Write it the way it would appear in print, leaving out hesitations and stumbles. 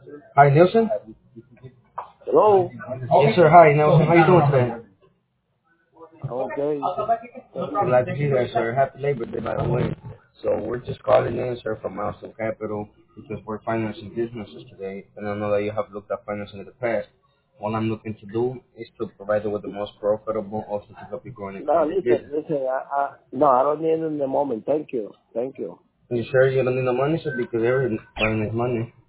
Hi, Nelson. Hello. Yes, sir. Hi, Nelson. How you doing today? Okay. Glad to hear that, sir. Happy Labor Day, by the way. So we're just calling in, sir, from Milestone Capital because we're financing businesses today, and I know that you have looked at financing in the past. What I'm looking to do is to provide you with the most profitable, also to help you grow and No, expand your business. listen. No, I don't need it in the moment. Thank you. Thank you. You sure you don't need the money, sir? Because everybody needs money.